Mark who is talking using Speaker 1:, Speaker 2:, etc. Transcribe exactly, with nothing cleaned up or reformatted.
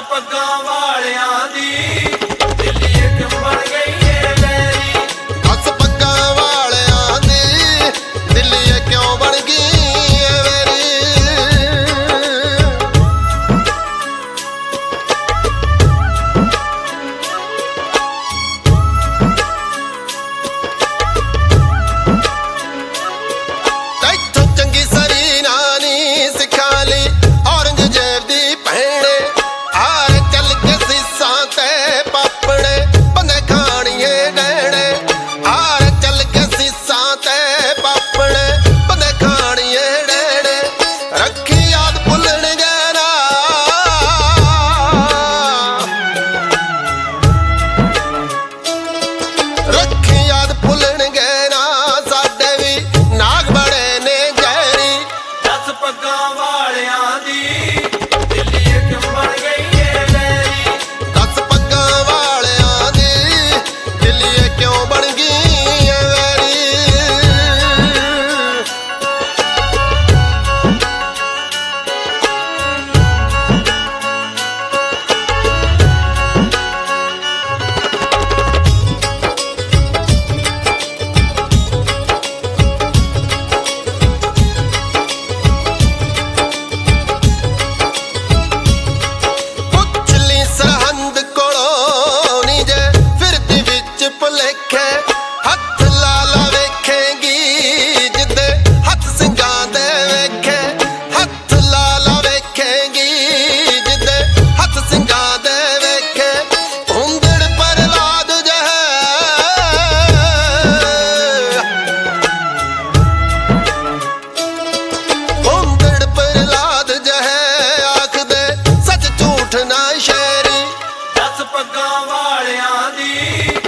Speaker 1: ਪੱਗਾਂ ਵਾਲਿਆਂ ਦੀ ਦਿੱਲੀ ਕਿਉਂ ਬਣ ਗਈ ਏ ਵੈਰੀ।
Speaker 2: ਦਸ ਪੱਗਾਂ ਵਾਲਿਆਂ ਦੀ ਦਿੱਲੀ ਕਿਉਂ ਬਣ ਗਈ ਏ ਵੈਰੀ। ਇੱਥੋਂ ਚੰਗੀ ਸਰੀ ਨਾਨੀ ਸਿੱਖਾਂ ਲਈ ਔਰੰਗਜ਼ੇਬ ਦੀ ਭੈਣੇ ਆਰ ਚੱਲ ਕੇ ਸੀਸਾਂ ਤੇ ਪਾਪੜੇ ਬੰਦੇ ਖਾਣੀਏ ਡੈਣੇ। ਆਰ ਚੱਲ ਕੇ ਸੀਸਾਂ ਤੇ ਪਾਪੜੇ ਬੰਦੇ ਖਾਣੀਏ ਡੈਣੇ। ਰੱਖੀ ਯਾਦ ਭੁੱਲਣਗੇ ਨਾ ਰੱਖੀ ਯਾਦ ਭੁੱਲਣਗੇ ਨਾ ਸਾਡੇ ਵੀ ਨਾਗ ਬੜੇ ਨੇ ਜ਼ਹਿਰੀ।
Speaker 1: ਦਸ ਪੱਗਾਂ ਵਾਲਿਆਂ ਦੀ ਦਿੱਲੀ ਕਿਉਂ ਬਣ ਗਈ ਏ ਵੈਰੀ।
Speaker 2: ਦਸ ਪੱਗਾਂ ਵਾਲਿਆਂ ਦੀ ਦਿੱਲੀ ਕਿਉਂ ਬਣ ਗਈ ਏ ਵੈਰੀ। ਪੁੱਛ ਲਈ ਸਰਹੰਦ ਕੋਲੋਂ ਨੀ ਜੇ ਫਿਰਦੀ ਵਿੱਚ ਭੁਲੇਖੇ। ਹੱਥ ਲਾ ਲਾ ਵੇਖੇਂਗੀ ਜਿੱਦੇ ਹੱਥ ਸਿੰਘਾਂ ਦੇ ਵੇਖੇ। ਹੱਥ ਲਾ ਲਾ ਵੇਖੇਂਗੀ ਜਿੱਦੇ ਹੱਥ ਸਿੰਘਾਂ ਦੇ ਵੇਖੇ। ਹੁੰਦੜ ਪ੍ਰਹਲਾਦ ਜਹੇ ਹੁੰਦੜ ਪ੍ਰਹਲਾਦ ਜਹੇ ਆਖਦੇ ਸੱਚ ਝੂਠ ਨਾ ਸ਼ੇਰੀ।
Speaker 1: ਦਸ ਪੱਗਾਂ ਵਾਲਿਆਂ ਦੀ